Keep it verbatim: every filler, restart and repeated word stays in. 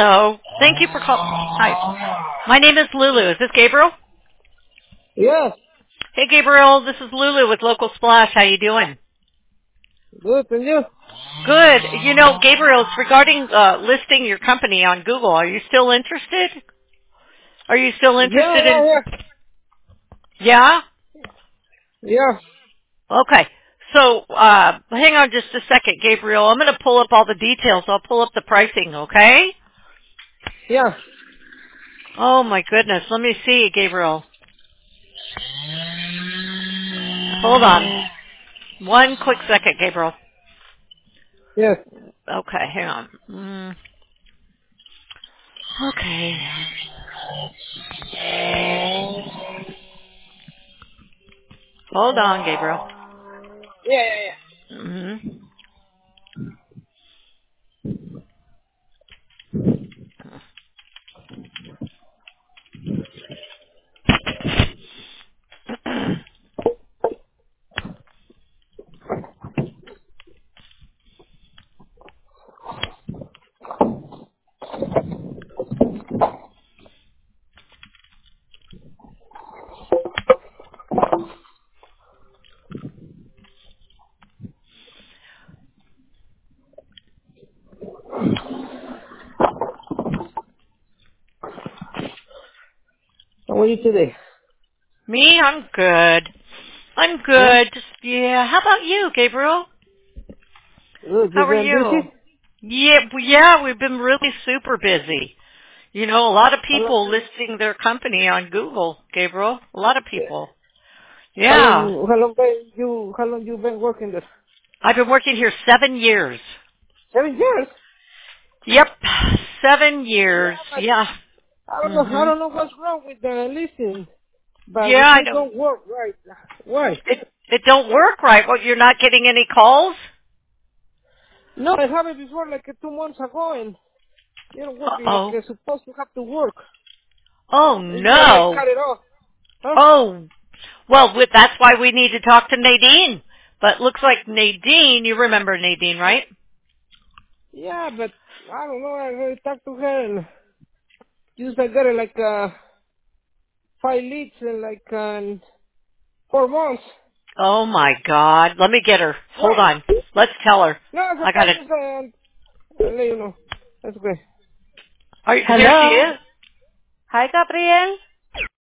Hello. Thank you for calling. Hi. My name is Lulu. Is this Gabriel? Yes. Hey, Gabriel. This is Lulu with Local Splash. How you doing? Good, and you? Good. You know, Gabriel, it's regarding uh, listing your company on Google. Are you still interested? Are you still Yeah, interested yeah, in? yeah. Yeah? Yeah, Okay. So, uh, hang on just a second, Gabriel. I'm going to pull up all the details. I'll pull up the pricing, okay? yeah. Oh, my goodness. Let me see, Gabriel. Hold on. One quick second, Gabriel. Yes. Okay, hang on. Mm, okay. Hold on, Gabriel. Yeah, yeah, yeah. hmm How are you today? Me, I'm good. I'm Yeah? good. Just, yeah. How about you, Gabriel? Good. How You are been you? busy? Yeah, yeah, we've been really super busy. You know, a lot of How long, people listing their company on Google, Gabriel. A lot of yeah. people. How Yeah. long, how long been you, how long you been working there? I've been working here seven years. Seven years? Yep. Seven Yeah, years. but Yeah. I don't know, I Mhm. don't know what's wrong with the listing, but Yeah, it, I it don't. don't work right. Why? It it don't work right. What, you're not getting any calls? No, I have it before like uh, two months ago and it don't work Uh like oh. it's supposed to have to work. Oh It just like cut no. it off. Huh? Oh. Well, with, that's why we need to talk to Nadine. But looks like Nadine. You remember Nadine, right? Yeah, but I don't know, I already talked to her and just I got it like uh five leads in like uh, four months. Oh my God. Let me get her. Hold What? on. Let's tell her. No, it's I okay. gotta. Just uh, I'll let you know. That's okay. Are, here she Hello. is. Hi, Gabriel.